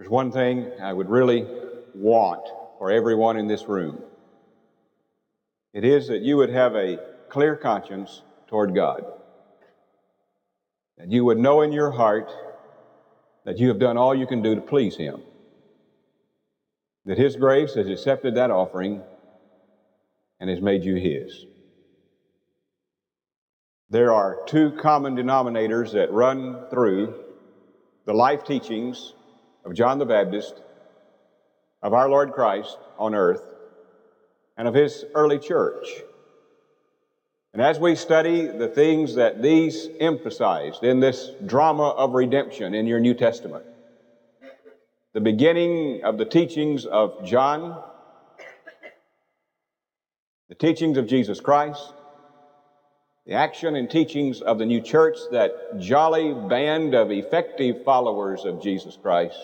There's one thing I would really want for everyone in this room. It is that you would have a clear conscience toward God. That you would know in your heart that you have done all you can do to please Him. That His grace has accepted that offering and has made you His. There are two common denominators that run through the life teachings of John the Baptist, of our Lord Christ on earth, and of His early church. And as we study the things that these emphasized in this drama of redemption in your New Testament, the beginning of the teachings of John, the teachings of Jesus Christ, the action and teachings of the new church, that jolly band of effective followers of Jesus Christ,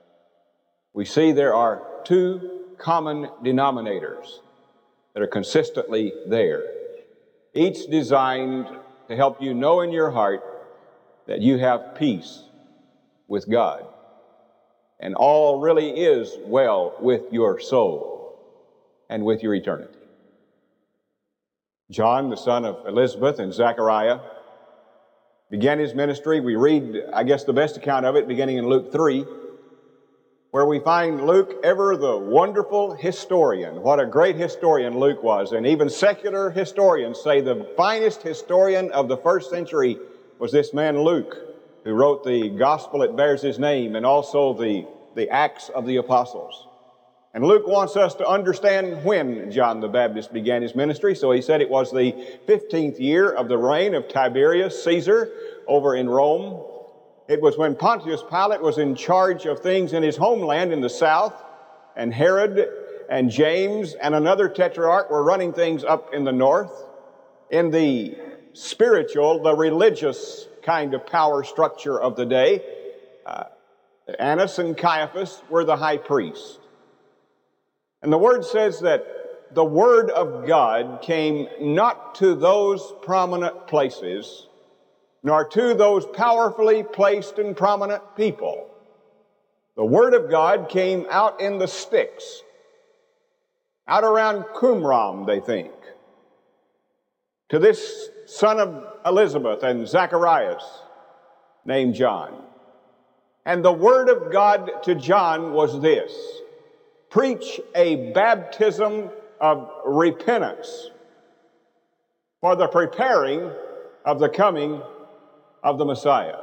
we see there are two common denominators that are consistently there, each designed to help you know in your heart that you have peace with God, and all really is well with your soul and with your eternity. John, the son of Elizabeth and Zechariah, began his ministry. We read, I guess, the best account of it beginning in Luke 3, where we find Luke ever the wonderful historian. What a great historian Luke was. And even secular historians say the finest historian of the first century was this man Luke, who wrote the gospel that bears his name and also the Acts of the Apostles. And Luke wants us to understand when John the Baptist began his ministry. So he said it was the 15th year of the reign of Tiberius Caesar over in Rome. It was when Pontius Pilate was in charge of things in his homeland in the south, and Herod and James and another tetrarch were running things up in the north. In the spiritual, the religious kind of power structure of the day, Annas and Caiaphas were the high priests. And the Word says that the Word of God came not to those prominent places, nor to those powerfully placed and prominent people. The Word of God came out in the sticks, out around Qumran, they think, to this son of Elizabeth and Zacharias named John. And the Word of God to John was this: preach a baptism of repentance for the preparing of the coming of the Messiah.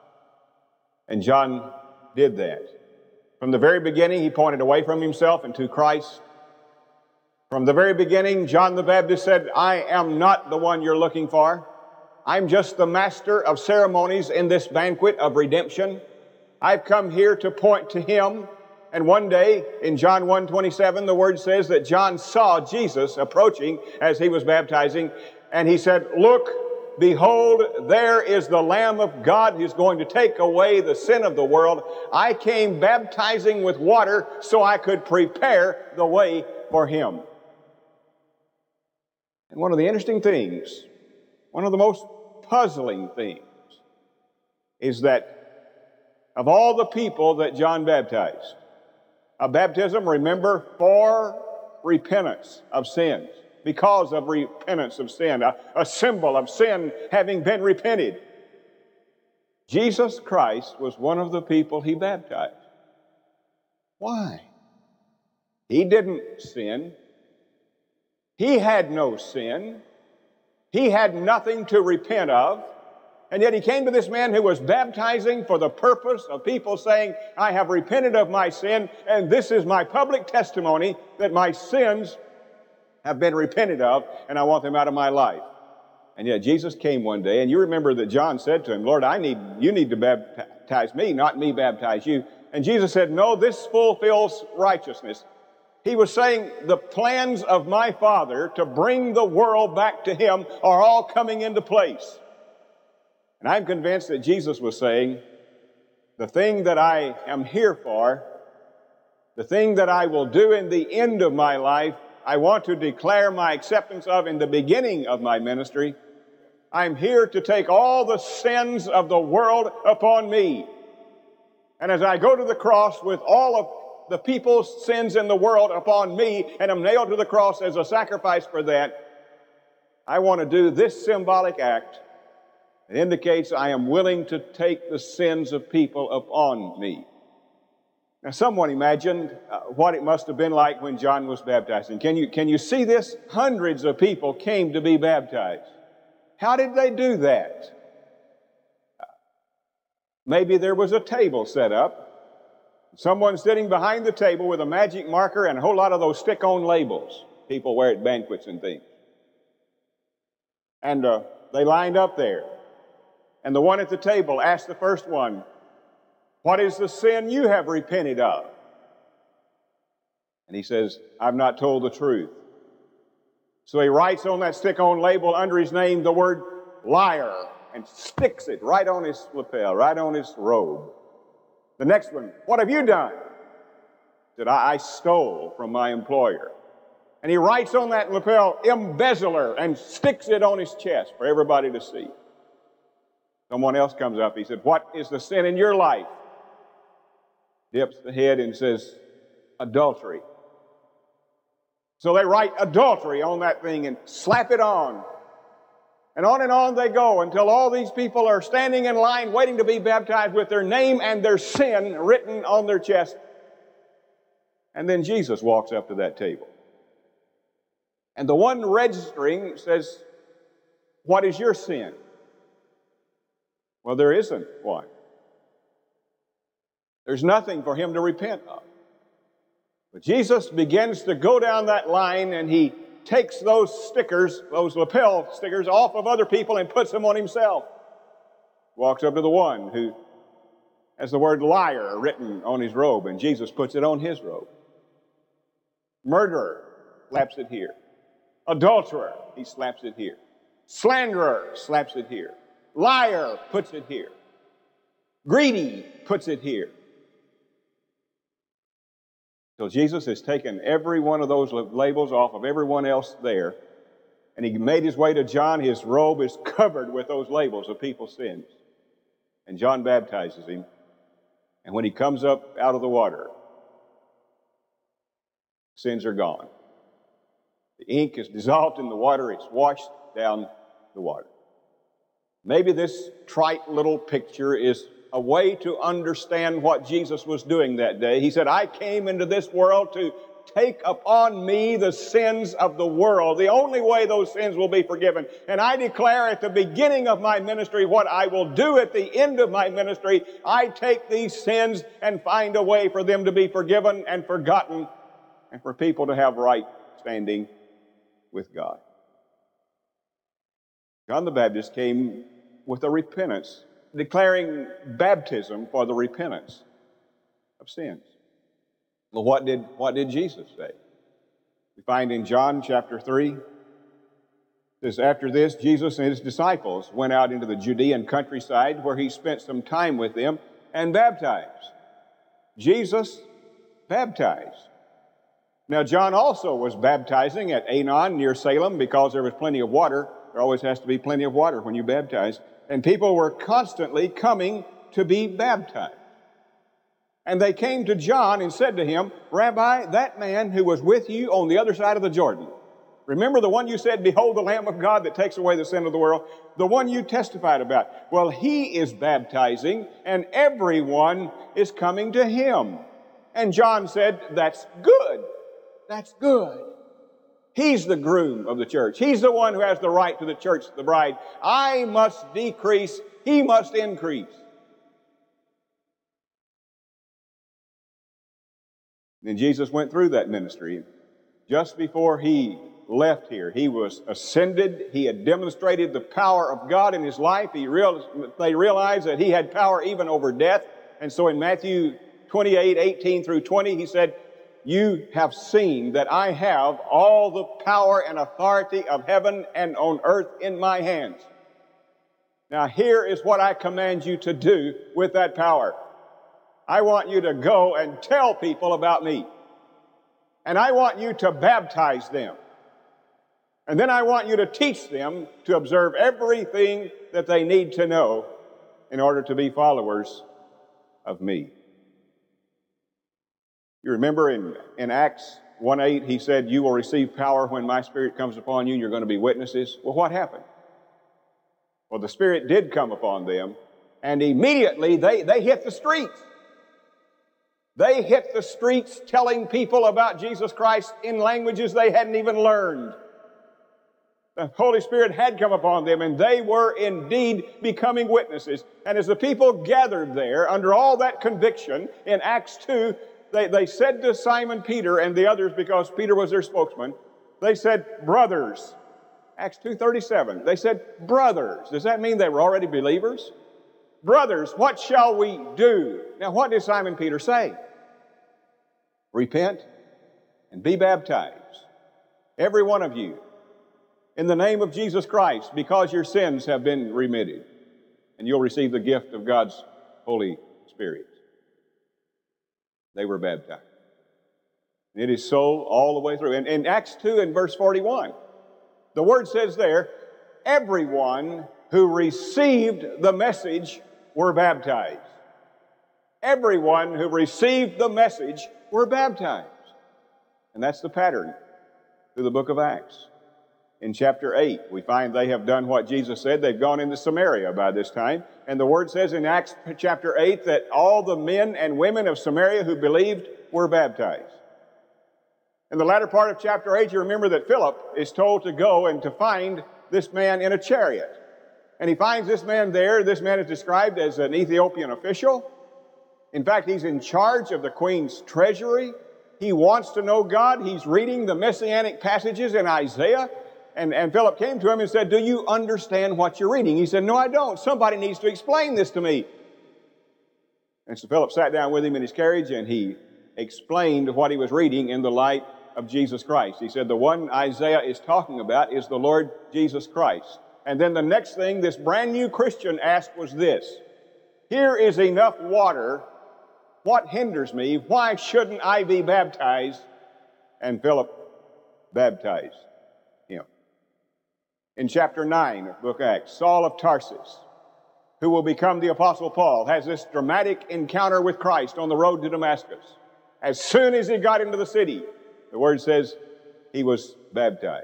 And John did that. From the very beginning, he pointed away from himself and to Christ. From the very beginning, John the Baptist said, I am not the one you're looking for. I'm just the master of ceremonies in this banquet of redemption. I've come here to point to Him. And one day, in John 1:27, the Word says that John saw Jesus approaching as he was baptizing, and he said, look, behold, there is the Lamb of God who's going to take away the sin of the world. I came baptizing with water so I could prepare the way for Him. And one of the interesting things, one of the most puzzling things, is that of all the people that John baptized, a baptism, remember, for repentance of sins, because of repentance of sin, a symbol of sin having been repented. Jesus Christ was one of the people He baptized. Why? He didn't sin. He had no sin. He had nothing to repent of. And yet He came to this man who was baptizing for the purpose of people saying, I have repented of my sin, and this is my public testimony that my sins have been repented of, and I want them out of my life. And yet Jesus came one day, and you remember that John said to him, Lord, you need to baptize me, not me baptize you. And Jesus said, no, this fulfills righteousness. He was saying the plans of my Father to bring the world back to Him are all coming into place. And I'm convinced that Jesus was saying, the thing that I am here for, the thing that I will do in the end of my life, I want to declare my acceptance of in the beginning of my ministry. I'm here to take all the sins of the world upon me. And as I go to the cross with all of the people's sins in the world upon me, and am nailed to the cross as a sacrifice for that, I want to do this symbolic act. It indicates I am willing to take the sins of people upon me. Now, someone imagined what it must have been like when John was baptizing. Can you see this? Hundreds of people came to be baptized. How did they do that? Maybe there was a table set up. Someone sitting behind the table with a magic marker and a whole lot of those stick-on labels people wear at banquets and things. And they lined up there. And the one at the table asked the first one, "What is the sin you have repented of?" And he says, "I've not told the truth." So he writes on that stick-on label under his name the word liar and sticks it right on his lapel, right on his robe. The next one, "What have you done?" He said, I stole from my employer. And he writes on that lapel, embezzler, and sticks it on his chest for everybody to see. Someone else comes up. He said, "What is the sin in your life?" Dips the head and says, "Adultery." So they write adultery on that thing and slap it on. And on they go until all these people are standing in line waiting to be baptized with their name and their sin written on their chest. And then Jesus walks up to that table. And the one registering says, "What is your sin?" Well, there isn't one. There's nothing for him to repent of. But Jesus begins to go down that line, and he takes those stickers, those lapel stickers, off of other people and puts them on himself. Walks up to the one who has the word liar written on his robe, and Jesus puts it on his robe. Murderer, slaps it here. Adulterer, he slaps it here. Slanderer, slaps it here. Liar, puts it here. Greedy, puts it here. So Jesus has taken every one of those labels off of everyone else there, and he made his way to John. His robe is covered with those labels of people's sins. And John baptizes him, and when he comes up out of the water, sins are gone. The ink is dissolved in the water. It's washed down the water. Maybe this trite little picture is a way to understand what Jesus was doing that day. He said, "I came into this world to take upon me the sins of the world, the only way those sins will be forgiven. And I declare at the beginning of my ministry what I will do at the end of my ministry. I take these sins and find a way for them to be forgiven and forgotten and for people to have right standing with God." John the Baptist came with a repentance, declaring baptism for the repentance of sins. Well, what did Jesus say? We find in John chapter 3, it says, "After this, Jesus and his disciples went out into the Judean countryside, where he spent some time with them and baptized." Jesus baptized. Now, John also was baptizing at Aenon near Salem because there was plenty of water. There always has to be plenty of water when you baptize. And people were constantly coming to be baptized. And they came to John and said to him, "Rabbi, that man who was with you on the other side of the Jordan, remember the one you said, 'Behold the Lamb of God that takes away the sin of the world,' the one you testified about. Well, he is baptizing, and everyone is coming to him." And John said, "That's good. That's good. He's the groom of the church. He's the one who has the right to the church, the bride. I must decrease, he must increase." Then Jesus went through that ministry. Just before he left here, he was ascended. He had demonstrated the power of God in his life. They realized that he had power even over death. And so in Matthew 28:18 through 20, he said, "You have seen that I have all the power and authority of heaven and on earth in my hands. Now here is what I command you to do with that power. I want you to go and tell people about me. And I want you to baptize them. And then I want you to teach them to observe everything that they need to know in order to be followers of me." You remember in Acts 1:8, he said, "You will receive power when my Spirit comes upon you, and you're going to be witnesses." Well, what happened? Well, the Spirit did come upon them, and immediately they hit the streets. They hit the streets telling people about Jesus Christ in languages they hadn't even learned. The Holy Spirit had come upon them, and they were indeed becoming witnesses. And as the people gathered there under all that conviction, in Acts 2, they said to Simon Peter and the others, because Peter was their spokesman, they said, "Brothers." Acts 2:37. They said, "Brothers." Does that mean they were already believers? "Brothers, what shall we do?" Now, what did Simon Peter say? "Repent and be baptized, every one of you, in the name of Jesus Christ, because your sins have been remitted, and you'll receive the gift of God's Holy Spirit." They were baptized. It is so all the way through. And in Acts 2 and verse 41, the word says there, everyone who received the message were baptized. Everyone who received the message were baptized. And that's the pattern through the book of Acts. In chapter 8, we find they have done what Jesus said. They've gone into Samaria by this time. And the word says in Acts chapter 8 that all the men and women of Samaria who believed were baptized. In the latter part of chapter 8, you remember that Philip is told to go and to find this man in a chariot. And he finds this man there. This man is described as an Ethiopian official. In fact, he's in charge of the queen's treasury. He wants to know God. He's reading the messianic passages in Isaiah. And Philip came to him and said, "Do you understand what you're reading?" He said, "No, I don't. Somebody needs to explain this to me." And so Philip sat down with him in his carriage, and he explained what he was reading in the light of Jesus Christ. He said, the one Isaiah is talking about is the Lord Jesus Christ. And then the next thing this brand new Christian asked was this: "Here is enough water. What hinders me? Why shouldn't I be baptized?" And Philip baptized him. In chapter 9 of the book of Acts, Saul of Tarsus, who will become the Apostle Paul, has this dramatic encounter with Christ on the road to Damascus. As soon as he got into the city, the word says he was baptized.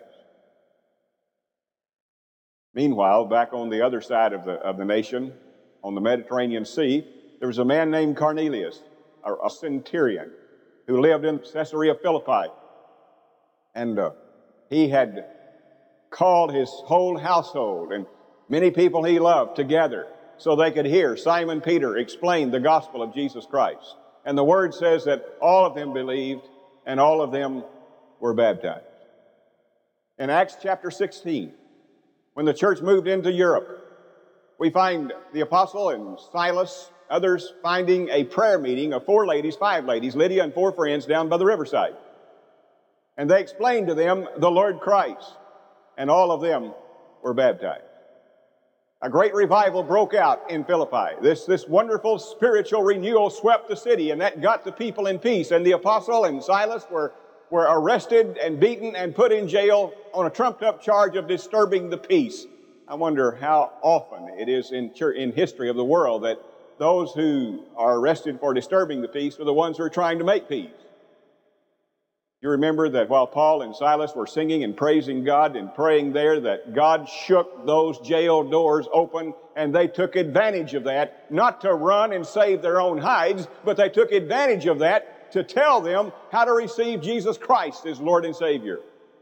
Meanwhile, back on the other side of the nation, on the Mediterranean Sea, there was a man named Cornelius, a centurion, who lived in Caesarea Philippi. And he had called his whole household and many people he loved together so they could hear Simon Peter explain the gospel of Jesus Christ. And the word says that all of them believed and all of them were baptized. In Acts chapter 16, when the church moved into Europe, we find the apostle and Silas, others, finding a prayer meeting of five ladies, Lydia and 4 friends, down by the riverside. And they explained to them the Lord Christ, and all of them were baptized. A great revival broke out in Philippi. This wonderful spiritual renewal swept the city, and that got the people in peace. And the apostle and Silas were arrested and beaten and put in jail on a trumped-up charge of disturbing the peace. I wonder how often it is in history of the world that those who are arrested for disturbing the peace are the ones who are trying to make peace. You remember that while Paul and Silas were singing and praising God and praying there, that God shook those jail doors open, and they took advantage of that, not to run and save their own hides, but they took advantage of that to tell them how to receive Jesus Christ as Lord and Savior.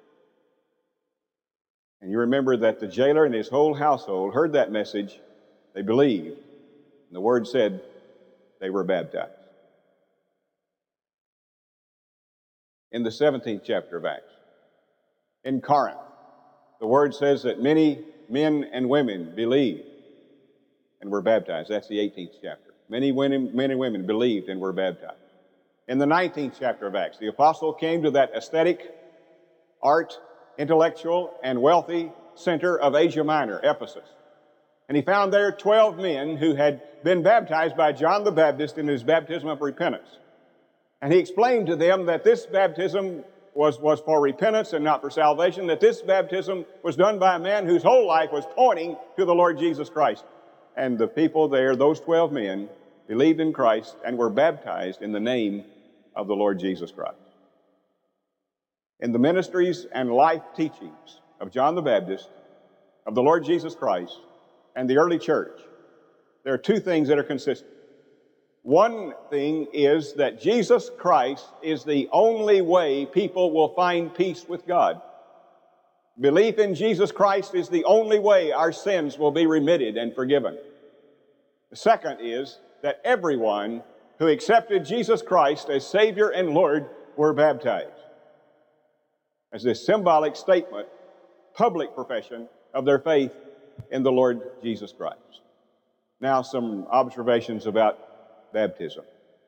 And you remember that the jailer and his whole household heard that message. They believed. And the word said they were baptized. In the 17th chapter of Acts, in Corinth, the word says that many men and women believed and were baptized. That's the 18th chapter. Many men and women believed and were baptized. In the 19th chapter of Acts, the apostle came to that aesthetic, art, intellectual, and wealthy center of Asia Minor, Ephesus. And he found there 12 men who had been baptized by John the Baptist in his baptism of repentance. And he explained to them that this baptism was for repentance and not for salvation, that this baptism was done by a man whose whole life was pointing to the Lord Jesus Christ. And the people there, those 12 men, believed in Christ and were baptized in the name of the Lord Jesus Christ. In the ministries and life teachings of John the Baptist, of the Lord Jesus Christ, and the early church, there are two things that are consistent. One thing is that Jesus Christ is the only way people will find peace with God. Belief in Jesus Christ is the only way our sins will be remitted and forgiven. The second is that everyone who accepted Jesus Christ as Savior and Lord were baptized as this symbolic statement, public profession of their faith in the Lord Jesus Christ. Now, some observations about baptism.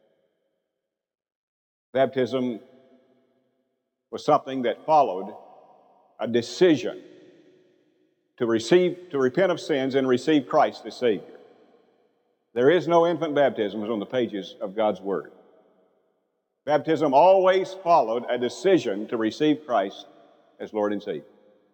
Baptism was something that followed a decision to repent of sins and receive Christ as Savior. There is no infant baptism on the pages of God's Word. Baptism always followed a decision to receive Christ as Lord and Savior.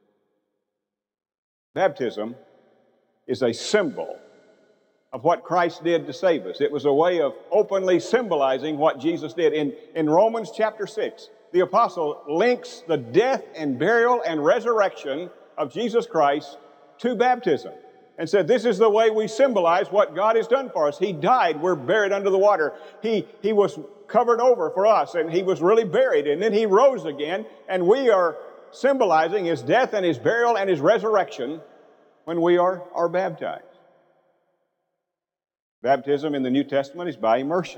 Baptism is a symbol of what Christ did to save us. It was a way of openly symbolizing what Jesus did. In Romans chapter 6, the apostle links the death and burial and resurrection of Jesus Christ to baptism and said, this is the way we symbolize what God has done for us. He died, we're buried under the water. He was covered over for us, and He was really buried, and then He rose again, and we are symbolizing His death and His burial and His resurrection when we are baptized. Baptism in the New Testament is by immersion.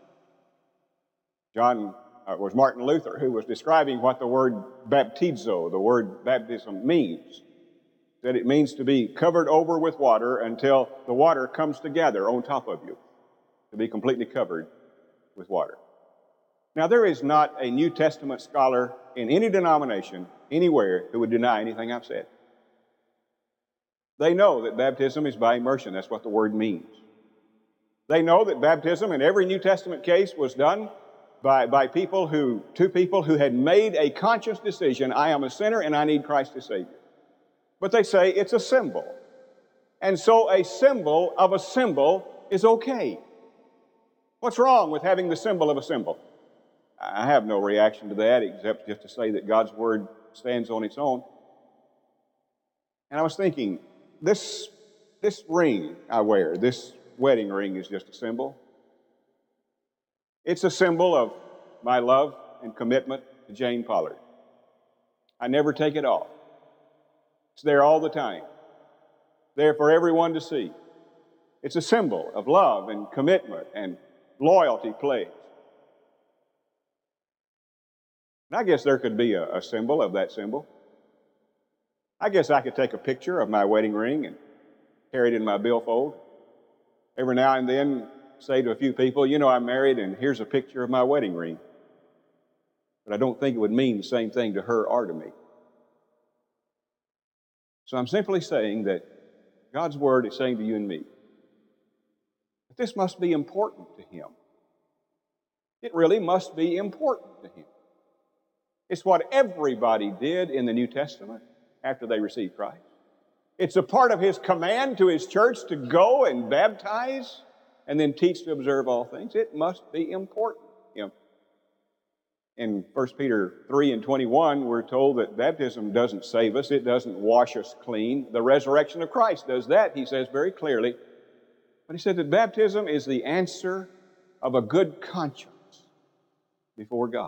Was Martin Luther who was describing what the word baptizo, the word baptism, means. That it means to be covered over with water until the water comes together on top of you, to be completely covered with water. Now, there is not a New Testament scholar in any denomination, anywhere, who would deny anything I've said. They know that baptism is by immersion. That's what the word means. They know that baptism in every New Testament case was done by two people who had made a conscious decision, I am a sinner and I need Christ as Savior. But they say it's a symbol. And so a symbol of a symbol is okay. What's wrong with having the symbol of a symbol? I have no reaction to that except just to say that God's Word stands on its own. And I was thinking, this ring I wear, this wedding ring, is just a symbol. It's a symbol of my love and commitment to Jane Pollard. I never take it off. It's there all the time, there for everyone to see. It's a symbol of love and commitment and loyalty pledged. And I guess there could be a symbol of that symbol. I guess I could take a picture of my wedding ring and carry it in my billfold. Every now and then say to a few people, you know, I'm married and here's a picture of my wedding ring. But I don't think it would mean the same thing to her or to me. So I'm simply saying that God's Word is saying to you and me that this must be important to Him. It really must be important to Him. It's what everybody did in the New Testament after they received Christ. It's a part of His command to His church to go and baptize and then teach to observe all things. It must be important to Him. In 1 Peter 3:21, we're told that baptism doesn't save us. It doesn't wash us clean. The resurrection of Christ does that, he says very clearly. But he said that baptism is the answer of a good conscience before God.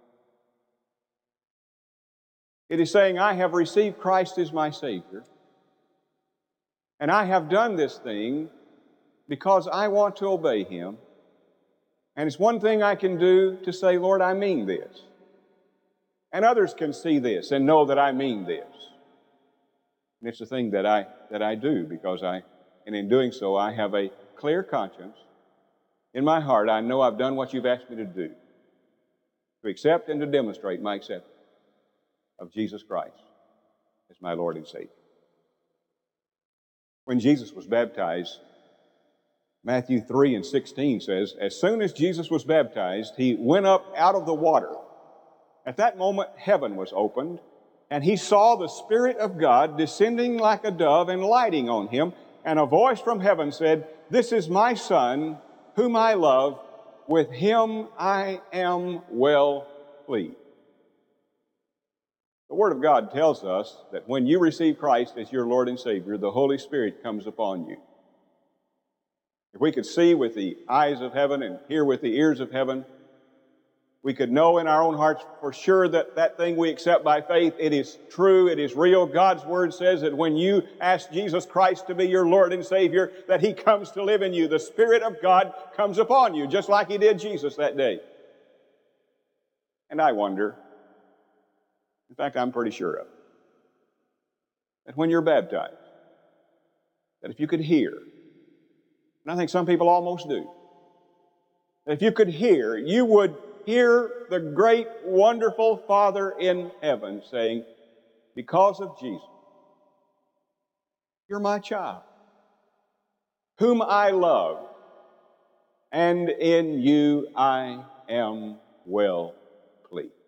It is saying, I have received Christ as my Savior, and I have done this thing because I want to obey Him. And it's one thing I can do to say, Lord, I mean this. And others can see this and know that I mean this. And it's the thing that I do because and in doing so, I have a clear conscience. In my heart, I know I've done what you've asked me to do, to accept and to demonstrate my acceptance of Jesus Christ as my Lord and Savior. When Jesus was baptized, Matthew 3:16 says, as soon as Jesus was baptized, He went up out of the water. At that moment, heaven was opened, and He saw the Spirit of God descending like a dove and lighting on Him, and a voice from heaven said, this is my Son, whom I love. with him I am well pleased. The Word of God tells us that when you receive Christ as your Lord and Savior, the Holy Spirit comes upon you. If we could see with the eyes of heaven and hear with the ears of heaven, we could know in our own hearts for sure that that thing we accept by faith, it is true, it is real. God's Word says that when you ask Jesus Christ to be your Lord and Savior, that He comes to live in you. The Spirit of God comes upon you, just like He did Jesus that day. And I wonder, in fact, I'm pretty sure of it, that when you're baptized, that if you could hear, and I think some people almost do, that if you could hear, you would hear the great, wonderful Father in heaven saying, because of Jesus, you're my child, whom I love, and in you I am well pleased.